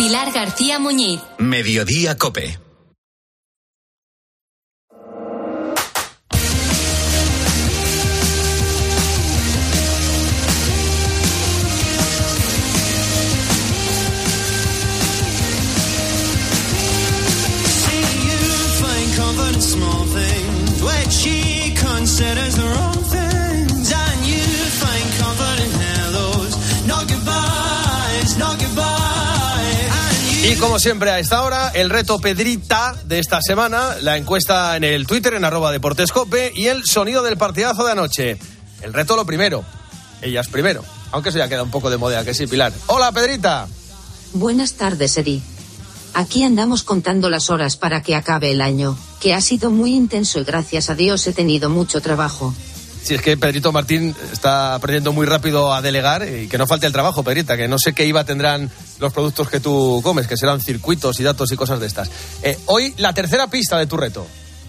Pilar García Muñiz. Mediodía COPE. Y como siempre a esta hora, el reto Pedrita de esta semana, la encuesta en el Twitter en @deportescope y el sonido del partidazo de anoche. El reto lo primero, ellas primero, aunque eso ya queda un poco de moda, que sí, Pilar. Hola, Pedrita. Buenas tardes, Edi. Aquí andamos contando las horas para que acabe el año, que ha sido muy intenso y gracias a Dios he tenido mucho trabajo. Si es que Pedrito Martín está aprendiendo muy rápido a delegar y que no falte el trabajo, Pedrita, que no sé qué IVA tendrán los productos que tú comes, que serán circuitos y datos y cosas de estas. Hoy la tercera pista de tu reto.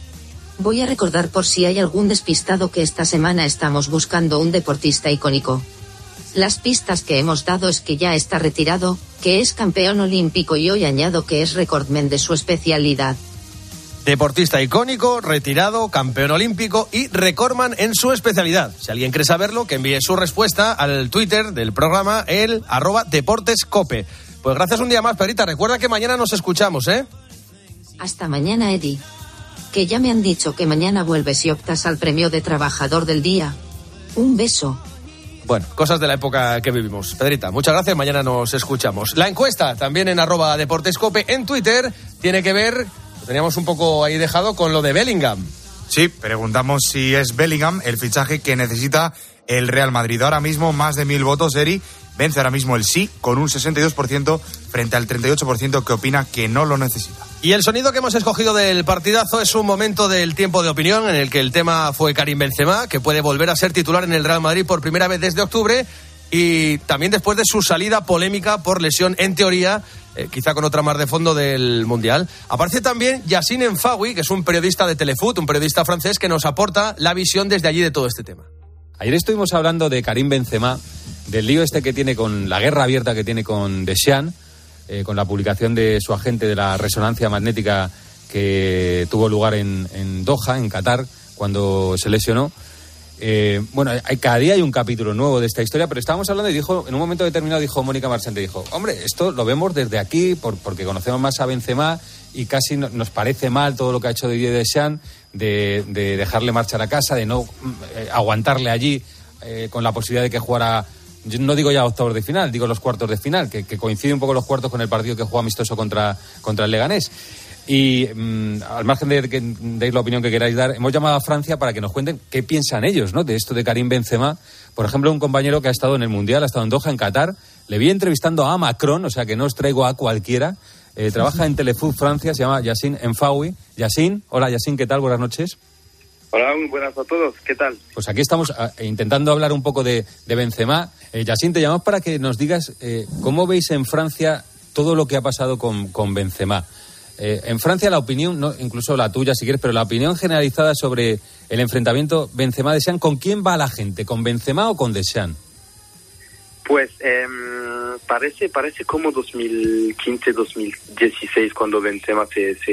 Voy a recordar por si hay algún despistado que esta semana estamos buscando un deportista icónico. Las pistas que hemos dado es que ya está retirado, que es campeón olímpico y hoy añado que es recordman de su especialidad. Deportista icónico, retirado, campeón olímpico y recordman en su especialidad. Si alguien quiere saberlo, que envíe su respuesta al Twitter del programa, el @deportescope. Pues gracias un día más, Pedrita. Recuerda que mañana nos escuchamos, ¿eh? Hasta mañana, Edi. Que ya me han dicho que mañana vuelves y optas al premio de Trabajador del Día. Un beso. Bueno, cosas de la época que vivimos. Pedrita, muchas gracias, mañana nos escuchamos. La encuesta, también en @deportescope en Twitter, tiene que ver, lo teníamos un poco ahí dejado, con lo de Bellingham. Sí, preguntamos si es Bellingham el fichaje que necesita el Real Madrid. Ahora mismo más de 1.000 votos, Eri. Vence ahora mismo el sí, con un 62% frente al 38% que opina que no lo necesita. Y el sonido que hemos escogido del partidazo es un momento del tiempo de opinión en el que el tema fue Karim Benzema, que puede volver a ser titular en el Real Madrid por primera vez desde octubre y también después de su salida polémica por lesión, en teoría, quizá con otra más de fondo del Mundial. Aparece también Yassine Enfaoui, que es un periodista de Telefoot, un periodista francés que nos aporta la visión desde allí de todo este tema. Ayer estuvimos hablando de Karim Benzema, del lío este que tiene con la guerra abierta que tiene con Deschamps, con la publicación de su agente de la resonancia magnética que tuvo lugar en Doha, en Qatar, cuando se lesionó. Cada día hay un capítulo nuevo de esta historia, pero estábamos hablando y dijo, en un momento determinado dijo Mónica Marchante, dijo, hombre, esto lo vemos desde aquí porque conocemos más a Benzema y casi nos parece mal todo lo que ha hecho Didier Deschamps de dejarle marchar a casa, de no aguantarle allí con la posibilidad de que jugara, yo no digo ya octavos de final, digo los cuartos de final, que coincide un poco los cuartos con el partido que jugó amistoso contra el Leganés. Y al margen de que deis la opinión que queráis dar, hemos llamado a Francia para que nos cuenten qué piensan ellos, ¿no?, de esto de Karim Benzema. Por ejemplo, un compañero que ha estado en el Mundial, ha estado en Doha, en Qatar, le vi entrevistando a Macron, o sea que no os traigo a cualquiera. Trabaja en Telefoot Francia, se llama Yassine Enfaoui. Yassine, hola Yassine, ¿qué tal? Buenas noches. Hola, muy buenas a todos, ¿qué tal? Pues aquí estamos intentando hablar un poco de Benzema. Yassine, te llamamos para que nos digas cómo veis en Francia todo lo que ha pasado con Benzema. En Francia la opinión, no, incluso la tuya si quieres, pero la opinión generalizada sobre el enfrentamiento Benzema-Deschamps, ¿con quién va la gente? ¿Con Benzema o con Deschamps? Pues parece como 2015-2016 cuando Benzema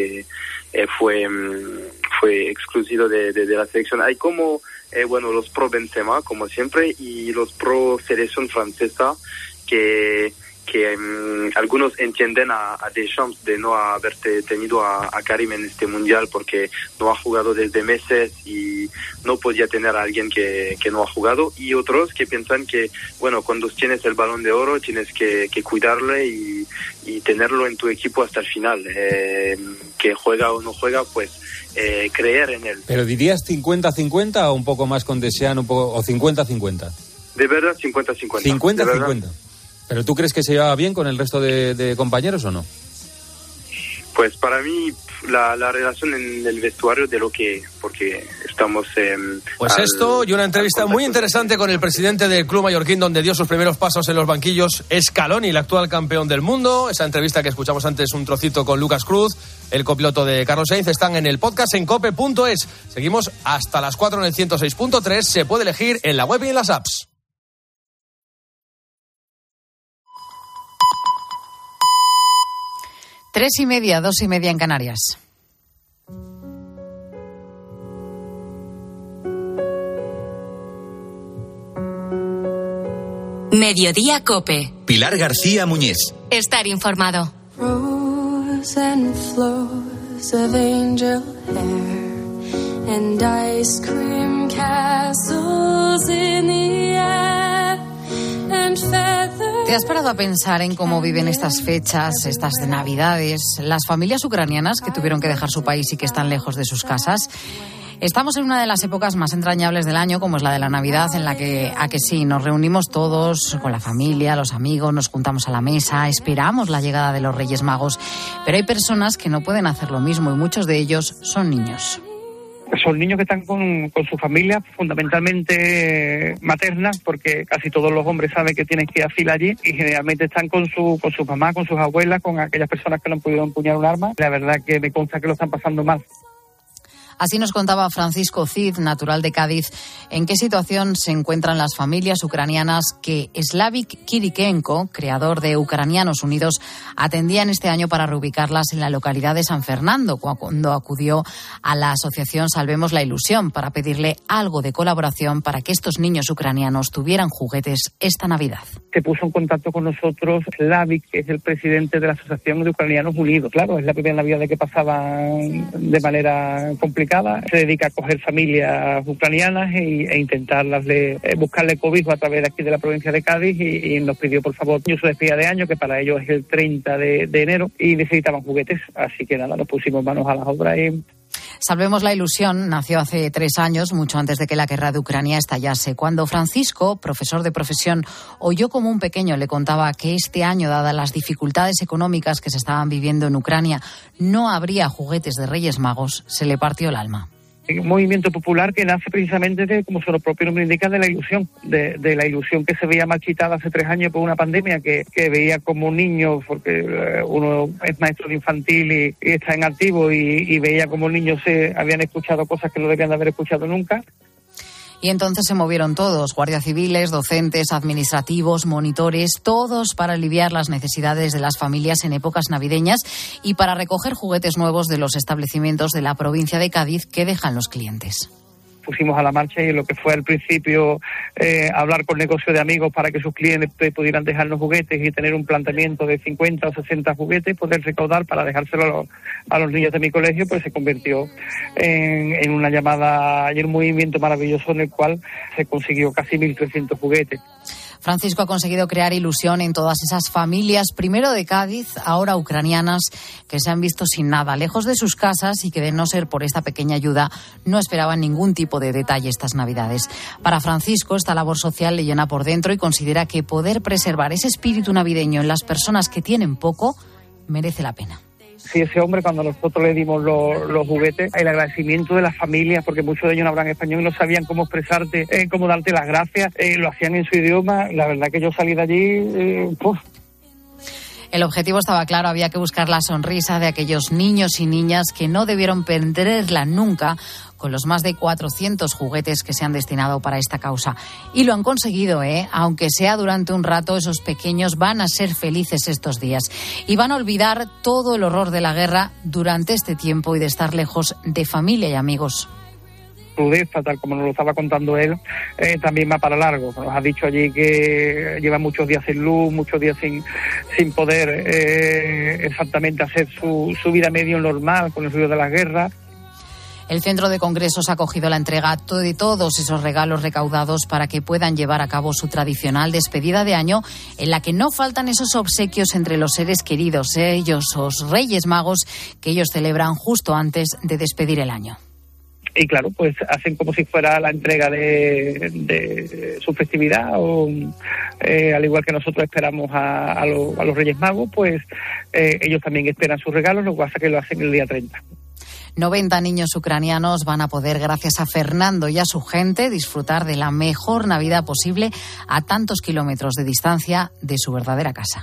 fue excluido de la selección. Hay como los pro Benzema como siempre y los pro selección francesa que algunos entienden a Deschamps de no haber tenido a Karim en este mundial porque no ha jugado desde meses y no podía tener a alguien que no ha jugado, y otros que piensan que cuando tienes el Balón de Oro tienes que cuidarle y tenerlo en tu equipo hasta el final, que juega o no juega, pues creer en él. ¿Pero dirías 50-50 o un poco más con Deschamps, o 50-50? De verdad 50-50. 50-50. ¿Pero tú crees que se llevaba bien con el resto de compañeros o no? Pues para mí la relación en el vestuario porque estamos... esto y una entrevista muy interesante con el presidente del club mallorquín, donde dio sus primeros pasos en los banquillos, Scaloni, el actual campeón del mundo. Esa entrevista que escuchamos antes, un trocito con Lucas Cruz, el copiloto de Carlos Sainz, están en el podcast en cope.es. Seguimos hasta las 4 en el 106.3, se puede elegir en la web y en las apps. 3:30, 2:30 en Canarias. Mediodía COPE. Pilar García Muñiz. Estar informado. Rose and flows of angel hair and ice cream castles in the air and feathers. ¿Te has parado a pensar en cómo viven estas fechas, estas de Navidades, las familias ucranianas que tuvieron que dejar su país y que están lejos de sus casas? Estamos en una de las épocas más entrañables del año, como es la de la Navidad, en la que, a que sí, nos reunimos todos con la familia, los amigos, nos juntamos a la mesa, esperamos la llegada de los Reyes Magos, pero hay personas que no pueden hacer lo mismo y muchos de ellos son niños. Son niños que están con su familia, fundamentalmente materna, porque casi todos los hombres saben que tienen que ir a fila allí y generalmente están con su mamá, con sus abuelas, con aquellas personas que no han podido empuñar un arma. La verdad que me consta que lo están pasando mal. Así nos contaba Francisco Cid, natural de Cádiz, en qué situación se encuentran las familias ucranianas que Slavik Kirikenko, creador de Ucranianos Unidos, atendían este año para reubicarlas en la localidad de San Fernando, cuando acudió a la asociación Salvemos la Ilusión para pedirle algo de colaboración para que estos niños ucranianos tuvieran juguetes esta Navidad. Se puso en contacto con nosotros Slavik, que es el presidente de la Asociación de Ucranianos Unidos. Claro, es la primera Navidad que pasaban de manera complicada. Se dedica a coger familias ucranianas e intentarlas buscarle cobijo a través de aquí de la provincia de Cádiz y nos pidió, por favor, su despedida de año, que para ellos es el 30 de enero, y necesitaban juguetes. Así que nada, nos pusimos manos a las obras y... Salvemos la Ilusión nació hace 3 años, mucho antes de que la guerra de Ucrania estallase. Cuando Francisco, profesor de profesión, oyó como un pequeño le contaba que este año, dadas las dificultades económicas que se estaban viviendo en Ucrania, no habría juguetes de Reyes Magos, se le partió el alma. Un movimiento popular que nace precisamente de, como su propio nombre indica, de la ilusión, de la ilusión que se veía marchitada hace 3 años por una pandemia que veía como niños, porque uno es maestro de infantil y está en activo y veía como niños habían escuchado cosas que no debían de haber escuchado nunca. Y entonces se movieron todos, guardias civiles, docentes, administrativos, monitores, todos para aliviar las necesidades de las familias en épocas navideñas y para recoger juguetes nuevos de los establecimientos de la provincia de Cádiz que dejan los clientes. Pusimos a la marcha y lo que fue al principio hablar con negocio de amigos para que sus clientes pudieran dejarnos juguetes y tener un planteamiento de 50 o 60 juguetes, poder recaudar para dejárselo a los niños de mi colegio, pues se convirtió en una llamada y en un movimiento maravilloso en el cual se consiguió casi 1.300 juguetes. Francisco ha conseguido crear ilusión en todas esas familias, primero de Cádiz, ahora ucranianas, que se han visto sin nada, lejos de sus casas y que, de no ser por esta pequeña ayuda, no esperaban ningún tipo de detalle estas Navidades. Para Francisco, esta labor social le llena por dentro y considera que poder preservar ese espíritu navideño en las personas que tienen poco merece la pena. Sí, ese hombre, cuando nosotros le dimos los juguetes, el agradecimiento de las familias, porque muchos de ellos no hablan español y no sabían cómo expresarte, cómo darte las gracias, lo hacían en su idioma. La verdad que yo salí de allí, El objetivo estaba claro, había que buscar la sonrisa de aquellos niños y niñas que no debieron perderla nunca con los más de 400 juguetes que se han destinado para esta causa. Y lo han conseguido, aunque sea durante un rato, esos pequeños van a ser felices estos días y van a olvidar todo el horror de la guerra durante este tiempo y de estar lejos de familia y amigos. Crudeza, tal como nos lo estaba contando él, también va para largo. Nos ha dicho allí que lleva muchos días sin luz, muchos días sin poder exactamente hacer su vida medio normal con el ruido de la guerra. El Centro de Congresos ha acogido la entrega de todos esos regalos recaudados para que puedan llevar a cabo su tradicional despedida de año, en la que no faltan esos obsequios entre los seres queridos, ellos, los Reyes Magos, que ellos celebran justo antes de despedir el año. Y claro, pues hacen como si fuera la entrega de su festividad, o al igual que nosotros esperamos a los Reyes Magos, pues ellos también esperan sus regalos, lo que pasa que lo hacen el día 30. 90 niños ucranianos van a poder, gracias a Fernando y a su gente, disfrutar de la mejor Navidad posible a tantos kilómetros de distancia de su verdadera casa.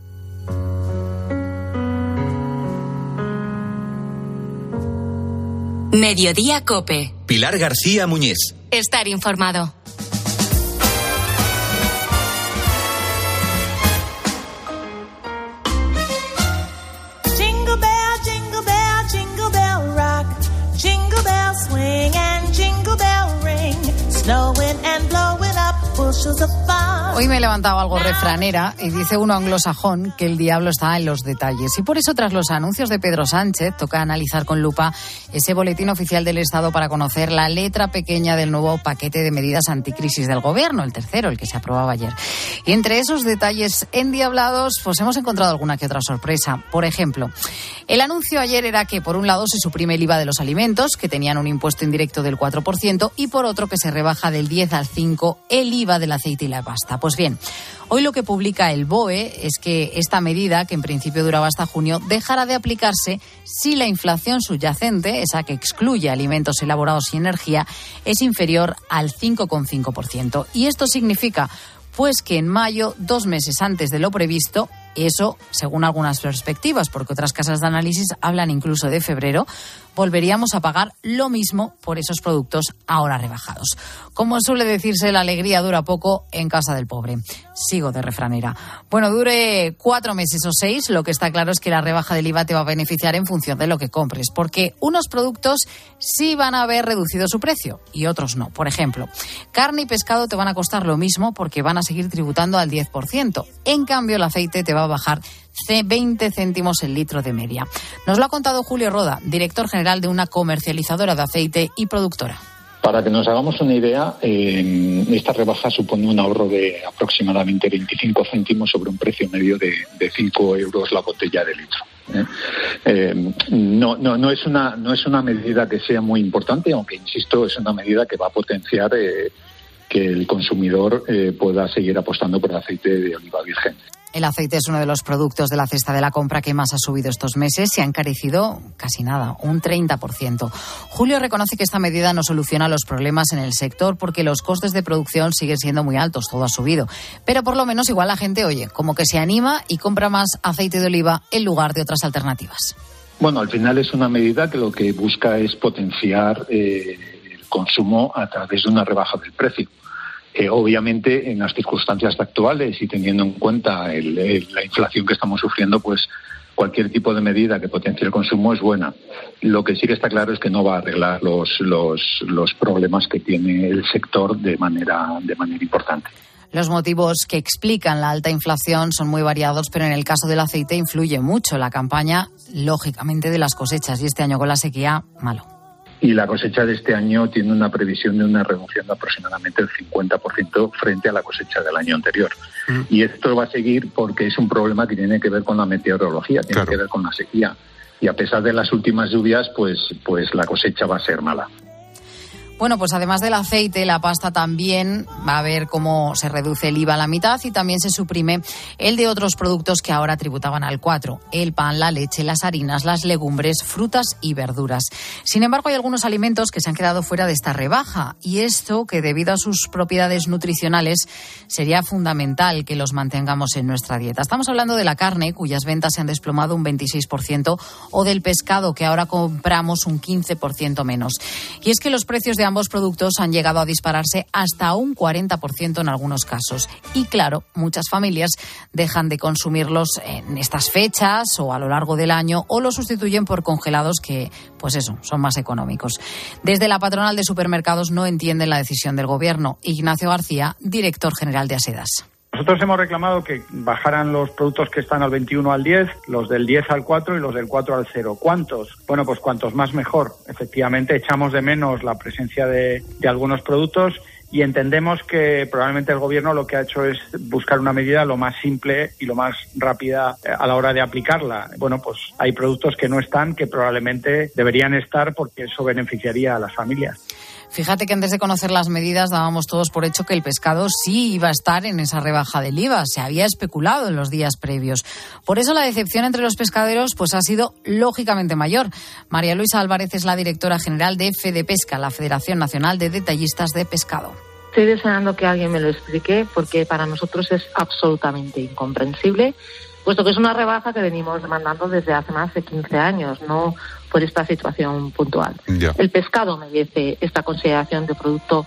Mediodía COPE. Pilar García Muñiz. Estar informado. Hoy me he levantado algo refranera y dice uno anglosajón que el diablo está en los detalles. Y por eso, tras los anuncios de Pedro Sánchez, toca analizar con lupa ese boletín oficial del Estado para conocer la letra pequeña del nuevo paquete de medidas anticrisis del Gobierno, el tercero, el que se aprobaba ayer. Y entre esos detalles endiablados, pues hemos encontrado alguna que otra sorpresa. Por ejemplo, el anuncio ayer era que, por un lado, se suprime el IVA de los alimentos, que tenían un impuesto indirecto del 4%, y por otro, que se rebaja del 10 al 5 el IVA del aceite y la pasta. Pues bien, hoy lo que publica el BOE es que esta medida, que en principio duraba hasta junio, dejará de aplicarse si la inflación subyacente, esa que excluye alimentos elaborados y energía, es inferior al 5,5%. Y esto significa, pues, que en mayo, 2 meses antes de lo previsto, eso según algunas perspectivas, porque otras casas de análisis hablan incluso de febrero, volveríamos a pagar lo mismo por esos productos ahora rebajados. Como suele decirse, la alegría dura poco en casa del pobre. Sigo de refranera. Bueno, dure 4 meses o 6, lo que está claro es que la rebaja del IVA te va a beneficiar en función de lo que compres, porque unos productos sí van a haber reducido su precio y otros no. Por ejemplo, carne y pescado te van a costar lo mismo porque van a seguir tributando al 10%. En cambio, el aceite te va a bajar 20 céntimos el litro de media. Nos lo ha contado Julio Roda, director general de una comercializadora de aceite y productora. Para que nos hagamos una idea, esta rebaja supone un ahorro de aproximadamente 25 céntimos sobre un precio medio de 5 euros la botella de litro. No es una medida que sea muy importante, aunque, insisto, es una medida que va a potenciar que el consumidor pueda seguir apostando por el aceite de oliva virgen. El aceite es uno de los productos de la cesta de la compra que más ha subido estos meses. Se ha encarecido casi nada, un 30%. Julio reconoce que esta medida no soluciona los problemas en el sector porque los costes de producción siguen siendo muy altos, todo ha subido. Pero por lo menos igual la gente, oye, como que se anima y compra más aceite de oliva en lugar de otras alternativas. Bueno, al final es una medida que lo que busca es potenciar el consumo a través de una rebaja del precio. Obviamente, en las circunstancias actuales y teniendo en cuenta la inflación que estamos sufriendo, pues cualquier tipo de medida que potencie el consumo es buena. Lo que sí que está claro es que no va a arreglar los problemas que tiene el sector de manera importante. Los motivos que explican la alta inflación son muy variados, pero en el caso del aceite influye mucho la campaña, lógicamente, de las cosechas. Y este año con la sequía, malo. Y la cosecha de este año tiene una previsión de una reducción de aproximadamente el 50% frente a la cosecha del año anterior. Y esto va a seguir porque es un problema que tiene que ver con la meteorología, tiene que ver con la sequía. Y a pesar de las últimas lluvias, pues la cosecha va a ser mala. Bueno, pues además del aceite, la pasta también va a ver cómo se reduce el IVA a la mitad y también se suprime el de otros productos que ahora tributaban al 4%. El pan, la leche, las harinas, las legumbres, frutas y verduras. Sin embargo, hay algunos alimentos que se han quedado fuera de esta rebaja y esto, que debido a sus propiedades nutricionales, sería fundamental que los mantengamos en nuestra dieta. Estamos hablando de la carne, cuyas ventas se han desplomado un 26%, o del pescado, que ahora compramos un 15% menos. Y es que los precios de ambos productos han llegado a dispararse hasta un 40% en algunos casos. Y claro, muchas familias dejan de consumirlos en estas fechas o a lo largo del año o los sustituyen por congelados que, pues eso, son más económicos. Desde la patronal de supermercados no entienden la decisión del Gobierno. Ignacio García, director general de Asedas. Nosotros hemos reclamado que bajaran los productos que están al 21 al 10, los del 10 al 4 y los del 4 al 0. ¿Cuántos? Bueno, pues cuantos más mejor. Efectivamente, echamos de menos la presencia de algunos productos y entendemos que probablemente el Gobierno lo que ha hecho es buscar una medida lo más simple y lo más rápida a la hora de aplicarla. Bueno, pues hay productos que no están, que probablemente deberían estar porque eso beneficiaría a las familias. Fíjate que antes de conocer las medidas dábamos todos por hecho que el pescado sí iba a estar en esa rebaja del IVA. Se había especulado en los días previos. Por eso la decepción entre los pescaderos pues ha sido lógicamente mayor. María Luisa Álvarez es la directora general de FEDEPESCA, la Federación Nacional de Detallistas de Pescado. Estoy deseando que alguien me lo explique porque para nosotros es absolutamente incomprensible, puesto que es una rebaja que venimos demandando desde hace más de 15 años, no por esta situación puntual. Ya. El pescado merece esta consideración de producto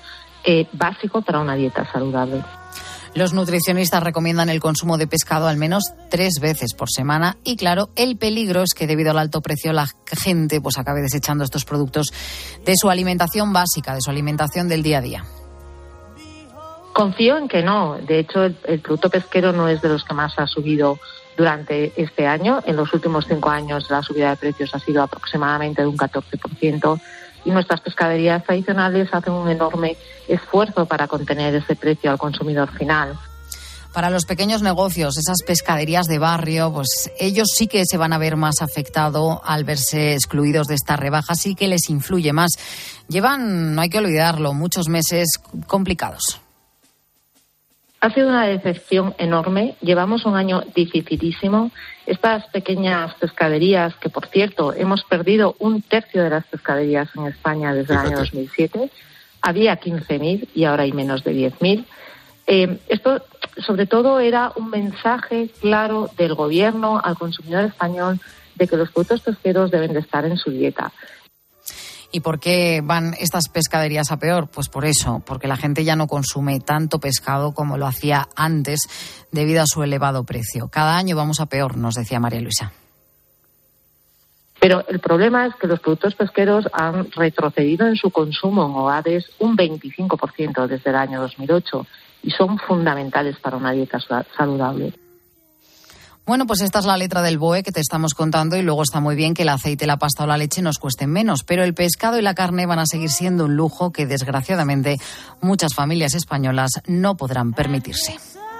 básico para una dieta saludable. Los nutricionistas recomiendan el consumo de pescado al menos 3 veces por semana y claro, el peligro es que debido al alto precio la gente pues acabe desechando estos productos de su alimentación básica, de su alimentación del día a día. Confío en que no. De hecho, el producto pesquero no es de los que más ha subido durante este año. En los últimos 5 años la subida de precios ha sido aproximadamente de un 14%. Y nuestras pescaderías tradicionales hacen un enorme esfuerzo para contener ese precio al consumidor final. Para los pequeños negocios, esas pescaderías de barrio, pues ellos sí que se van a ver más afectados al verse excluidos de esta rebaja, sí que les influye más. Llevan, no hay que olvidarlo, muchos meses complicados. Ha sido una decepción enorme. Llevamos un año dificilísimo. Estas pequeñas pescaderías, que por cierto hemos perdido 1/3 de las pescaderías en España desde el año 2007, había 15.000 y ahora hay menos de 10.000. Esto, sobre todo, era un mensaje claro del Gobierno al consumidor español de que los productos pesqueros deben de estar en su dieta. ¿Y por qué van estas pescaderías a peor? Pues por eso, porque la gente ya no consume tanto pescado como lo hacía antes debido a su elevado precio. Cada año vamos a peor, nos decía María Luisa. Pero el problema es que los productos pesqueros han retrocedido en su consumo en hogares un 25% desde el año 2008 y son fundamentales para una dieta saludable. Bueno, pues esta es la letra del BOE que te estamos contando y luego está muy bien que el aceite, la pasta o la leche nos cuesten menos, pero el pescado y la carne van a seguir siendo un lujo que desgraciadamente muchas familias españolas no podrán permitirse.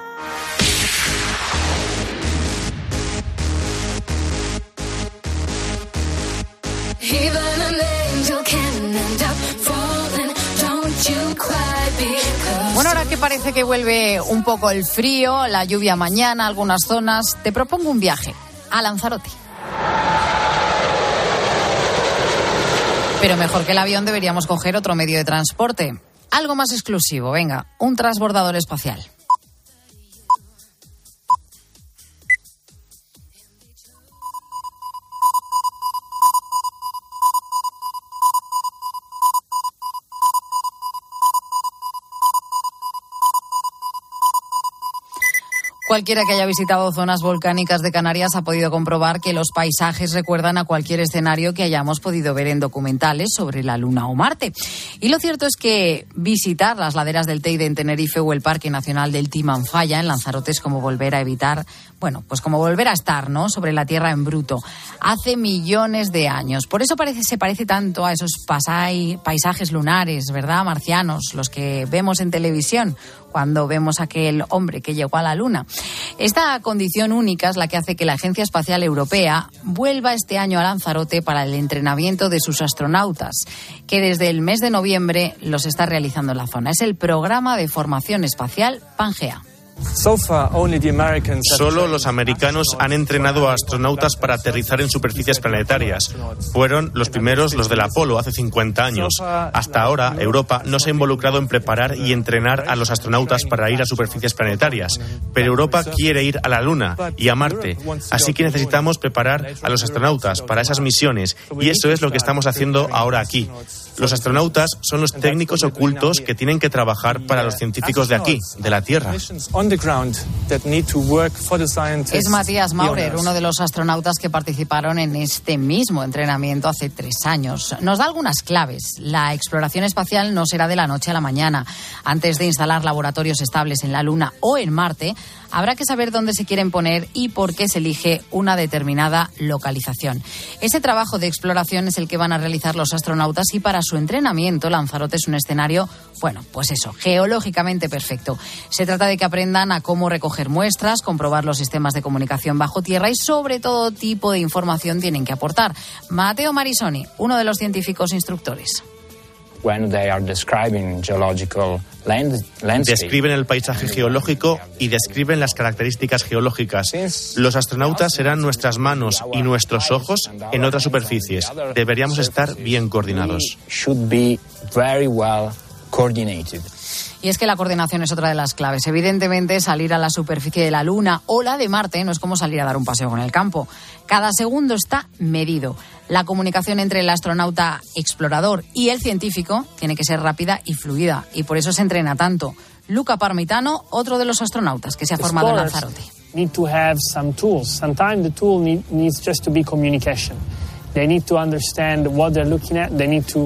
Bueno, ahora que parece que vuelve un poco el frío, la lluvia mañana, algunas zonas, te propongo un viaje a Lanzarote. Pero mejor que el avión deberíamos coger otro medio de transporte. Algo más exclusivo, venga, un transbordador espacial. Cualquiera que haya visitado zonas volcánicas de Canarias ha podido comprobar que los paisajes recuerdan a cualquier escenario que hayamos podido ver en documentales sobre la Luna o Marte. Y lo cierto es que visitar las laderas del Teide en Tenerife o el Parque Nacional del Timanfaya en Lanzarote es como volver a como volver a estar, ¿no?, sobre la Tierra en bruto. Hace millones de años. Por eso se parece tanto a esos paisajes lunares, ¿verdad?, marcianos, los que vemos en televisión cuando vemos a aquel hombre que llegó a la Luna. Esta condición única es la que hace que la Agencia Espacial Europea vuelva este año a Lanzarote para el entrenamiento de sus astronautas, que desde el mes de noviembre los está realizando en la zona. Es el programa de formación espacial Pangea. Solo los americanos han entrenado a astronautas para aterrizar en superficies planetarias. Fueron los primeros los del Apolo hace 50 años. Hasta ahora, Europa no se ha involucrado en preparar y entrenar a los astronautas para ir a superficies planetarias. Pero Europa quiere ir a la Luna y a Marte. Así que necesitamos preparar a los astronautas para esas misiones. Y eso es lo que estamos haciendo ahora aquí. Los astronautas son los técnicos ocultos que tienen que trabajar para los científicos de aquí, de la Tierra. Es Matías Maurer, uno de los astronautas que participaron en este mismo entrenamiento hace 3 años. Nos da algunas claves. La exploración espacial no será de la noche a la mañana. Antes de instalar laboratorios estables en la Luna o en Marte, habrá que saber dónde se quieren poner y por qué se elige una determinada localización. Ese trabajo de exploración es el que van a realizar los astronautas y para su entrenamiento Lanzarote es un escenario, geológicamente perfecto. Se trata de que aprendan a cómo recoger muestras, comprobar los sistemas de comunicación bajo tierra y sobre todo tipo de información tienen que aportar. Matteo Marisoni, uno de los científicos instructores. Describen el paisaje geológico y describen las características geológicas. Los astronautas serán nuestras manos y nuestros ojos en otras superficies. Deberíamos estar bien coordinados. Y es que la coordinación es otra de las claves. Evidentemente, salir a la superficie de la Luna o la de Marte no es como salir a dar un paseo con el campo. Cada segundo está medido. La comunicación entre el astronauta explorador y el científico tiene que ser rápida y fluida. Y por eso se entrena tanto. Luca Parmitano, otro de los astronautas que se ha formado en Lanzarote. Need to have some tools. Sometimes the tool needs just to be communication. They need to understand what they're looking at. They need to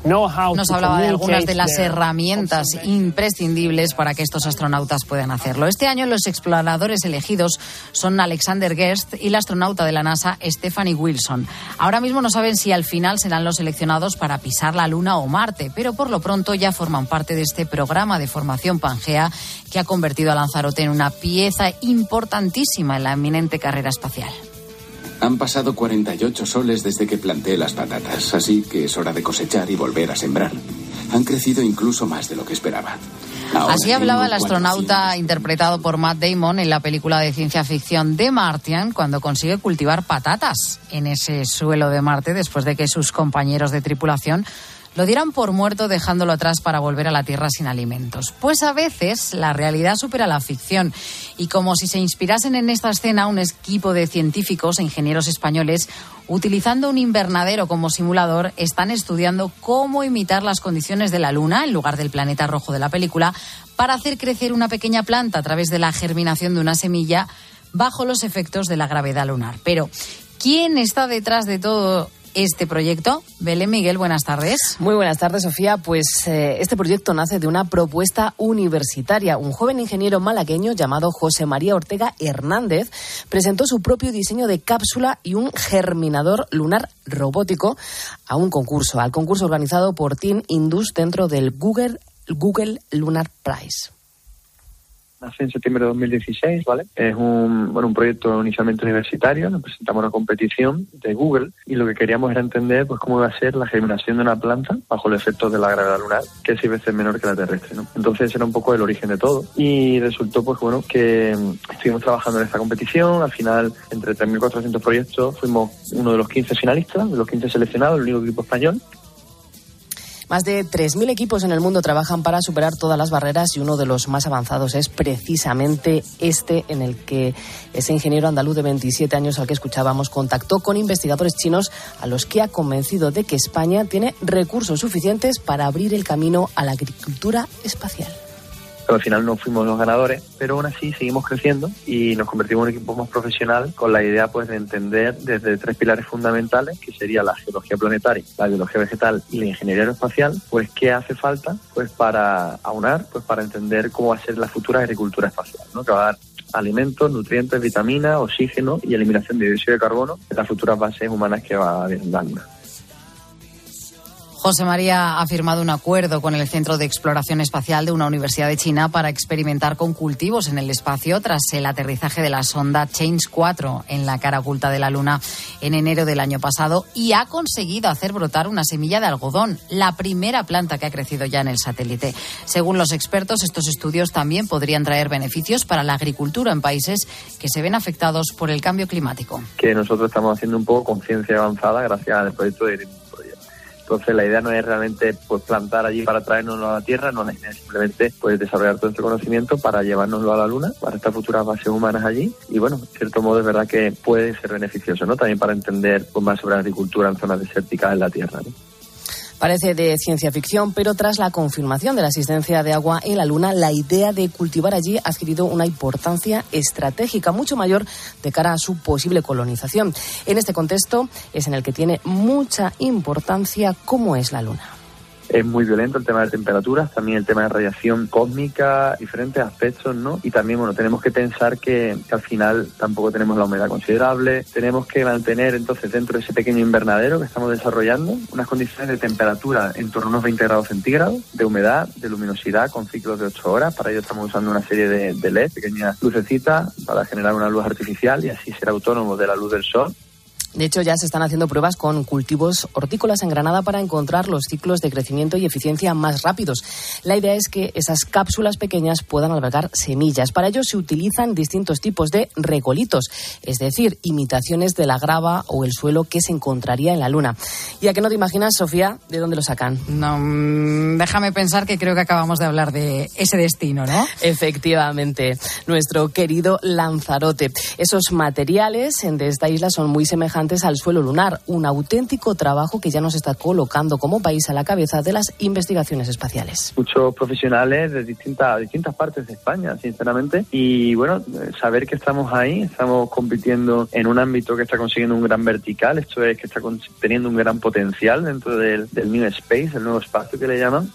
Nos hablaba de algunas de las herramientas imprescindibles para que estos astronautas puedan hacerlo. Este año los exploradores elegidos son Alexander Gerst y la astronauta de la NASA Stephanie Wilson. Ahora mismo no saben si al final serán los seleccionados para pisar la Luna o Marte, pero por lo pronto ya forman parte de este programa de formación Pangea que ha convertido a Lanzarote en una pieza importantísima en la eminente carrera espacial. Han pasado 48 soles desde que planté las patatas, así que es hora de cosechar y volver a sembrar. Han crecido incluso más de lo que esperaba. Ahora así hablaba el astronauta interpretado por Matt Damon en la película de ciencia ficción The Martian, cuando consigue cultivar patatas en ese suelo de Marte después de que sus compañeros de tripulación lo dieran por muerto dejándolo atrás para volver a la Tierra sin alimentos. Pues a veces la realidad supera la ficción y como si se inspirasen en esta escena un equipo de científicos e ingenieros españoles utilizando un invernadero como simulador están estudiando cómo imitar las condiciones de la Luna en lugar del planeta rojo de la película para hacer crecer una pequeña planta a través de la germinación de una semilla bajo los efectos de la gravedad lunar. Pero ¿quién está detrás de todo este proyecto? Belén Miguel, buenas tardes. Muy buenas tardes, Sofía. Pues este proyecto nace de una propuesta universitaria. Un joven ingeniero malagueño llamado José María Ortega Hernández presentó su propio diseño de cápsula y un germinador lunar robótico al concurso organizado por Team Indus dentro del Google Lunar Prize. Nace en septiembre de 2016, ¿vale? Es un proyecto inicialmente universitario. Nos presentamos a una competición de Google y lo que queríamos era entender pues cómo iba a ser la germinación de una planta bajo los efectos de la gravedad lunar, que es 6 veces menor que la terrestre, ¿no? Entonces era un poco el origen de todo y resultó que estuvimos trabajando en esta competición. Al final, entre 3.400 proyectos, fuimos uno de los 15 finalistas, de los 15 seleccionados, el único equipo español. Más de 3.000 equipos en el mundo trabajan para superar todas las barreras y uno de los más avanzados es precisamente este, en el que ese ingeniero andaluz de 27 años al que escuchábamos contactó con investigadores chinos a los que ha convencido de que España tiene recursos suficientes para abrir el camino a la agricultura espacial. Pero al final no fuimos los ganadores, pero aún así seguimos creciendo y nos convertimos en un equipo más profesional con la idea pues de entender desde 3 pilares fundamentales, que sería la geología planetaria, la biología vegetal y la ingeniería aeroespacial, pues qué hace falta pues para aunar, pues para entender cómo va a ser la futura agricultura espacial, ¿no? Que va a dar alimentos, nutrientes, vitaminas, oxígeno y eliminación de dióxido de carbono de las futuras bases humanas que va a haber en la Luna. José María ha firmado un acuerdo con el Centro de Exploración Espacial de una universidad de China para experimentar con cultivos en el espacio tras el aterrizaje de la sonda Change 4 en la cara oculta de la Luna en enero del año pasado y ha conseguido hacer brotar una semilla de algodón, la primera planta que ha crecido ya en el satélite. Según los expertos, estos estudios también podrían traer beneficios para la agricultura en países que se ven afectados por el cambio climático. Que nosotros estamos haciendo un poco conciencia avanzada gracias al proyecto de Entonces la idea no es realmente pues plantar allí para traérnoslo a la Tierra, no, la idea es simplemente pues desarrollar todo este conocimiento para llevárnoslo a la Luna, para estas futuras bases humanas allí y bueno, en cierto modo es verdad que puede ser beneficioso, ¿no? También para entender pues más sobre la agricultura en zonas desérticas en la Tierra, ¿no? Parece de ciencia ficción, pero tras la confirmación de la existencia de agua en la Luna, la idea de cultivar allí ha adquirido una importancia estratégica mucho mayor de cara a su posible colonización. En este contexto es en el que tiene mucha importancia cómo es la Luna. Es muy violento el tema de temperaturas, también el tema de radiación cósmica, diferentes aspectos, ¿no? Y también, bueno, tenemos que pensar que al final tampoco tenemos la humedad considerable. Tenemos que mantener, entonces, dentro de ese pequeño invernadero que estamos desarrollando, unas condiciones de temperatura en torno a unos 20 grados centígrados, de humedad, de luminosidad, con ciclos de 8 horas. Para ello estamos usando una serie de LED, pequeñas lucecitas, para generar una luz artificial y así ser autónomos de la luz del sol. De hecho, ya se están haciendo pruebas con cultivos hortícolas en Granada para encontrar los ciclos de crecimiento y eficiencia más rápidos. La idea es que esas cápsulas pequeñas puedan albergar semillas. Para ello se utilizan distintos tipos de regolitos, es decir, imitaciones de la grava o el suelo que se encontraría en la Luna. ¿Y a qué no te imaginas, Sofía, de dónde lo sacan? No, déjame pensar que creo que acabamos de hablar de ese destino, ¿no? Efectivamente, nuestro querido Lanzarote. Esos materiales de esta isla son muy semejantes semejantes al suelo lunar, un auténtico trabajo que ya nos está colocando como país a la cabeza de las investigaciones espaciales. Muchos profesionales de distintas partes de España, sinceramente, y bueno, saber que estamos ahí, estamos compitiendo en un ámbito que está consiguiendo un gran vertical, esto es que está teniendo un gran potencial dentro del New Space, el nuevo espacio que le llaman.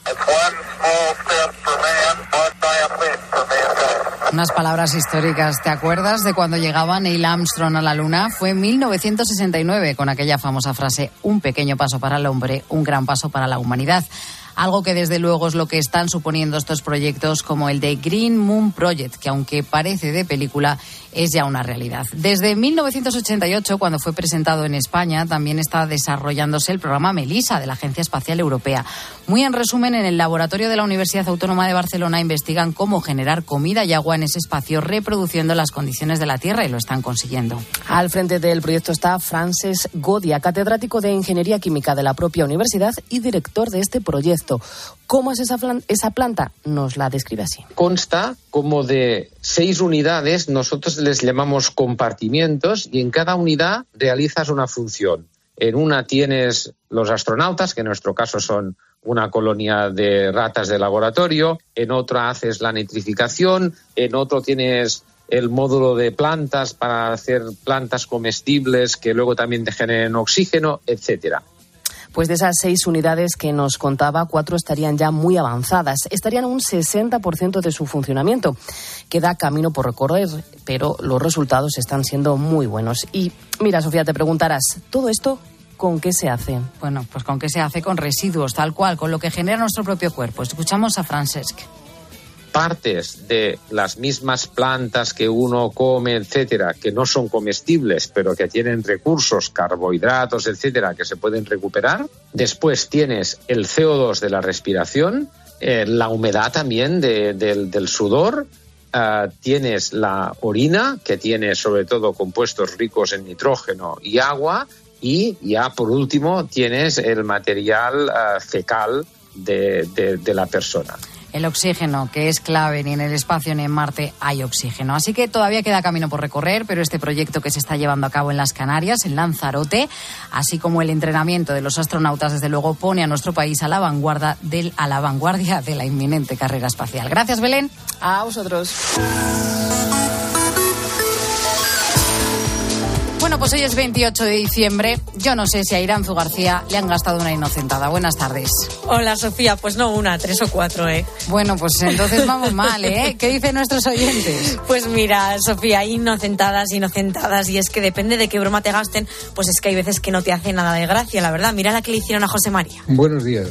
Unas palabras históricas. ¿Te acuerdas de cuando llegaba Neil Armstrong a la Luna? Fue en 1969 con aquella famosa frase: un pequeño paso para el hombre, un gran paso para la humanidad. Algo que desde luego es lo que están suponiendo estos proyectos como el de Green Moon Project, que aunque parece de película, es ya una realidad. Desde 1988, cuando fue presentado en España, también está desarrollándose el programa MELISA de la Agencia Espacial Europea. Muy en resumen, en el laboratorio de la Universidad Autónoma de Barcelona investigan cómo generar comida y agua en ese espacio, reproduciendo las condiciones de la Tierra, y lo están consiguiendo. Al frente del proyecto está Francesc Godia, catedrático de Ingeniería Química de la propia universidad y director de este proyecto. ¿Cómo es esa planta? Nos la describe así. Consta como de 6 unidades, nosotros les llamamos compartimientos, y en cada unidad realizas una función. En una tienes los astronautas, que en nuestro caso son una colonia de ratas de laboratorio, en otra haces la nitrificación, en otro tienes el módulo de plantas para hacer plantas comestibles que luego también te generen oxígeno, etcétera. Pues de esas 6 unidades que nos contaba, 4 estarían ya muy avanzadas. Estarían un 60% de su funcionamiento. Queda camino por recorrer, pero los resultados están siendo muy buenos. Y mira, Sofía, te preguntarás, ¿todo esto con qué se hace? Bueno, pues con qué se hace, con residuos, tal cual, con lo que genera nuestro propio cuerpo. Escuchamos a Francesc. Partes de las mismas plantas que uno come, etcétera, que no son comestibles, pero que tienen recursos, carbohidratos, etcétera, que se pueden recuperar. Después tienes el CO2 de la respiración, la humedad también del sudor. Tienes la orina, que tiene sobre todo compuestos ricos en nitrógeno y agua. Y ya por último tienes el material fecal de la persona. El oxígeno, que es clave, ni en el espacio ni en Marte hay oxígeno. Así que todavía queda camino por recorrer, pero este proyecto que se está llevando a cabo en las Canarias, en Lanzarote, así como el entrenamiento de los astronautas, desde luego pone a nuestro país a la vanguardia de la inminente carrera espacial. Gracias, Belén. A vosotros. Bueno, pues hoy es 28 de diciembre. Yo no sé si a Iranzu García le han gastado una inocentada. Buenas tardes. Hola, Sofía. Pues no una, 3 o 4, ¿eh? Bueno, pues entonces vamos mal, ¿eh? ¿Qué dicen nuestros oyentes? Pues mira, Sofía, inocentadas, y es que depende de qué broma te gasten, pues es que hay veces que no te hace nada de gracia, la verdad. Mira la que le hicieron a José María. Buenos días.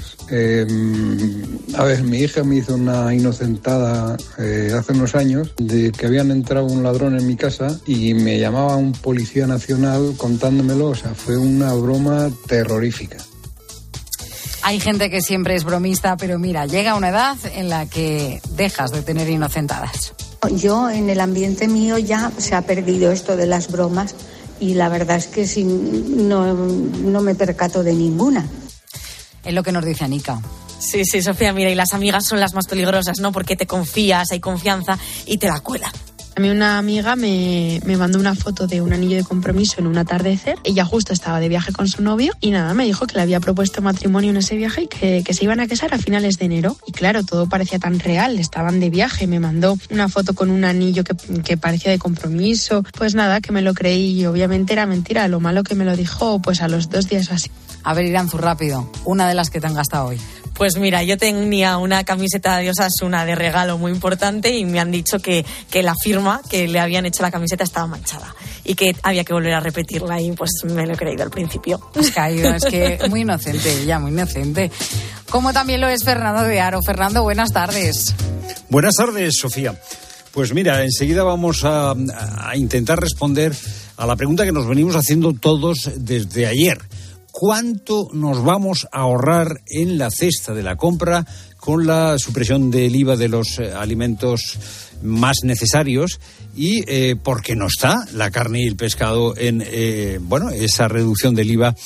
A ver, mi hija me hizo una inocentada hace unos años de que habían entrado un ladrón en mi casa y me llamaba un policía nacional contándomelo, o sea, fue una broma terrorífica. Hay gente que siempre es bromista, pero mira, llega una edad en la que dejas de tener inocentadas. Yo, en el ambiente mío, ya se ha perdido esto de las bromas y la verdad es que no me percato de ninguna. Es lo que nos dice Anika. Sí, Sofía, mira, y las amigas son las más peligrosas, ¿no? Porque te confías, hay confianza y te la cuelan. A mí una amiga me mandó una foto de un anillo de compromiso en un atardecer. Ella justo estaba de viaje con su novio y nada, me dijo que le había propuesto matrimonio en ese viaje y que se iban a casar a finales de enero. Y claro, todo parecía tan real, estaban de viaje. Me mandó una foto con un anillo que parecía de compromiso. Pues nada, que me lo creí y obviamente era mentira. Lo malo que me lo dijo pues a los 2 días así. A ver, Iranzu, rápido, una de las que te han gastado hoy. Pues mira, yo tenía una camiseta de Osasuna de regalo muy importante y me han dicho que la firma que le habían hecho la camiseta estaba manchada y que había que volver a repetirla y pues me lo he creído al principio. Has caído, es que muy inocente ella, muy inocente. Como también lo es Fernando de Aro. Fernando, buenas tardes. Buenas tardes, Sofía. Pues mira, enseguida vamos a intentar responder a la pregunta que nos venimos haciendo todos desde ayer. ¿Cuánto nos vamos a ahorrar en la cesta de la compra con la supresión del IVA de los alimentos más necesarios? Y ¿por qué no está la carne y el pescado en esa reducción del IVA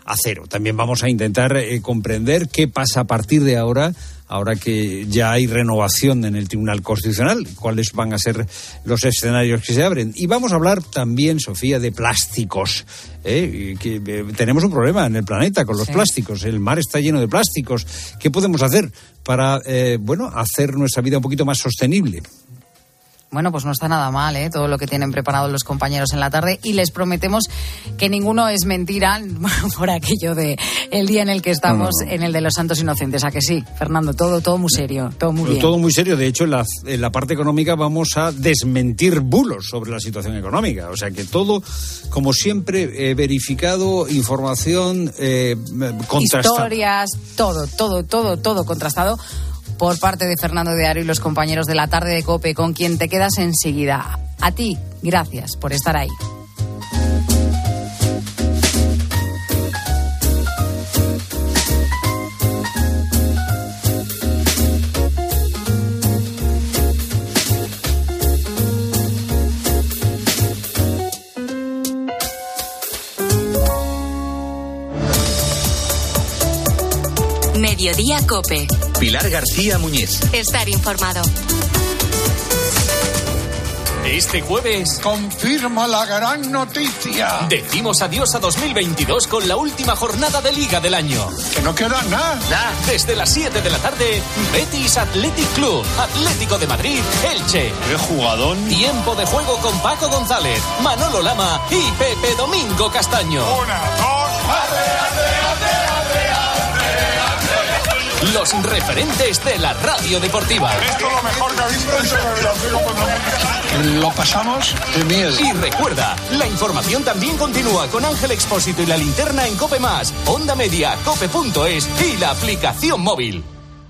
a cero. También vamos a intentar comprender qué pasa a partir de ahora que ya hay renovación en el Tribunal Constitucional, cuáles van a ser los escenarios que se abren. Y vamos a hablar también, Sofía, de plásticos. Tenemos un problema en el planeta con los plásticos. El mar está lleno de plásticos. ¿Qué podemos hacer para hacer nuestra vida un poquito más sostenible? Bueno, pues no está nada mal, todo lo que tienen preparado los compañeros en la tarde, y les prometemos que ninguno es mentira por aquello de el día en el que estamos, en el de los santos inocentes. ¿A que sí, Fernando? Todo muy serio, todo muy bien. Todo muy serio. De hecho, en la parte económica vamos a desmentir bulos sobre la situación económica. O sea que todo, como siempre, verificado, información contrastada. Historias, todo contrastado por parte de Fernando de Aro y los compañeros de la tarde de COPE, con quien te quedas enseguida. A ti, gracias por estar ahí. Mediodía COPE. Pilar García Muñiz. Estar informado. Este jueves confirma la gran noticia. Decimos adiós a 2022 con la última jornada de Liga del año. Que no queda nada. Desde las 7 de la tarde, Betis Athletic Club, Atlético de Madrid, Elche. ¡Qué jugadón! Tiempo de juego con Paco González, Manolo Lama y Pepe Domingo Castaño. 1, 2, Los referentes de la radio deportiva. Esto es lo mejor que ha visto. Lo pasamos de miedo. Y recuerda, la información también continúa con Ángel Expósito y la linterna en COPE+, Onda Media, cope.es y la aplicación móvil.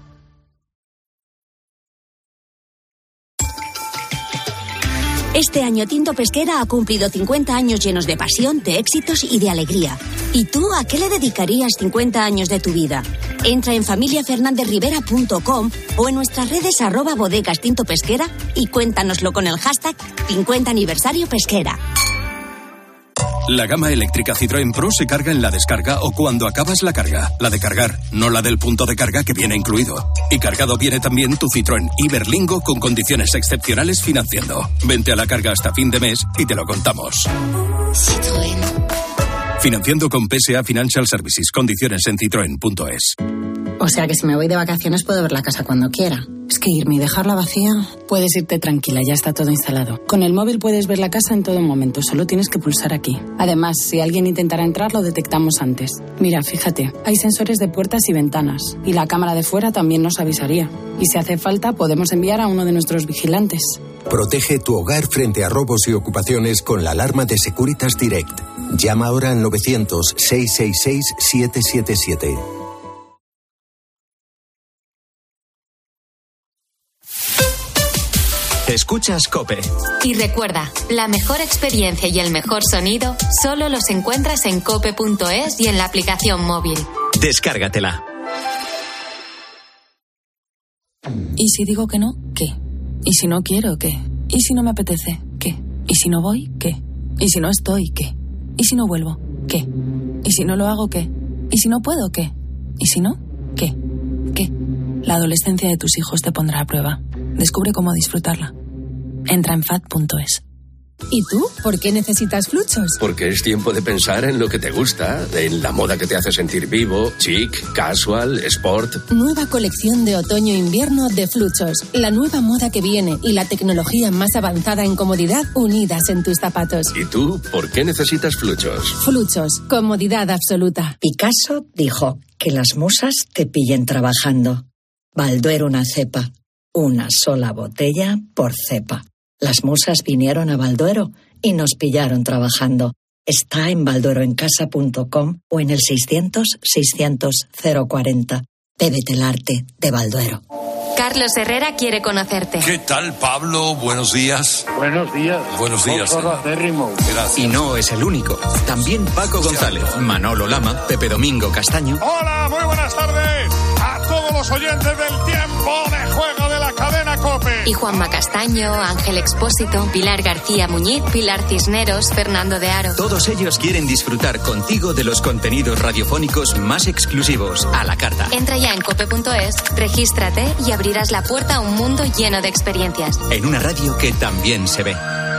Este año Tinto Pesquera ha cumplido 50 años llenos de pasión, de éxitos y de alegría. ¿Y tú a qué le dedicarías 50 años de tu vida? Entra en familiafernandezrivera.com o en nuestras redes @bodegas Tinto Pesquera y cuéntanoslo con el hashtag 50 aniversario pesquera. La gama eléctrica Citroën Pro se carga en la descarga o cuando acabas la carga. La de cargar, no la del punto de carga que viene incluido. Y cargado viene también tu Citroën Iberlingo con condiciones excepcionales financiando. Vente a la carga hasta fin de mes y te lo contamos. Citroën. Financiando con PSA Financial Services. Condiciones en citroen.es. O sea que si me voy de vacaciones puedo ver la casa cuando quiera. Es que irme y dejarla vacía... Puedes irte tranquila, ya está todo instalado. Con el móvil puedes ver la casa en todo momento, solo tienes que pulsar aquí. Además, si alguien intentara entrar, lo detectamos antes. Mira, fíjate, hay sensores de puertas y ventanas. Y la cámara de fuera también nos avisaría. Y si hace falta, podemos enviar a uno de nuestros vigilantes. Protege tu hogar frente a robos y ocupaciones con la alarma de Securitas Direct. Llama ahora al 900-666-777. Escuchas COPE. Y recuerda, la mejor experiencia y el mejor sonido solo los encuentras en cope.es y en la aplicación móvil. Descárgatela. ¿Y si digo que no? ¿Qué? ¿Y si no quiero? ¿Qué? ¿Y si no me apetece? ¿Qué? ¿Y si no voy? ¿Qué? ¿Y si no estoy? ¿Qué? ¿Y si no vuelvo? ¿Qué? ¿Y si no lo hago? ¿Qué? ¿Y si no puedo? ¿Qué? ¿Y si no? ¿Qué? ¿Qué? La adolescencia de tus hijos te pondrá a prueba. Descubre cómo disfrutarla. Entra en FAD.es. ¿Y tú? ¿Por qué necesitas Fluchos? Porque es tiempo de pensar en lo que te gusta, en la moda que te hace sentir vivo, chic, casual, sport. Nueva colección de otoño-invierno de Fluchos. La nueva moda que viene y la tecnología más avanzada en comodidad unidas en tus zapatos. ¿Y tú? ¿Por qué necesitas Fluchos? Fluchos. Comodidad absoluta. Picasso dijo que las musas te pillen trabajando. Balduero una cepa. Una sola botella por cepa. Las musas vinieron a Balduero y nos pillaron trabajando. Está en baldueroencasa.com o en el 600-600-040. Bébete el arte de Balduero. Carlos Herrera quiere conocerte. ¿Qué tal, Pablo? Buenos días. Buenos días. Buenos días. Gracias. Y no es el único. También Paco González, Manolo Lama, Pepe Domingo Castaño. Hola, muy buenas tardes. todos los oyentes del tiempo de juego de la cadena COPE. Y Juanma Castaño, Ángel Expósito, Pilar García Muñiz, Pilar Cisneros, Fernando de Aro. Todos ellos quieren disfrutar contigo de los contenidos radiofónicos más exclusivos, a la carta. Entra ya en cope.es, regístrate y abrirás la puerta a un mundo lleno de experiencias. En una radio que también se ve.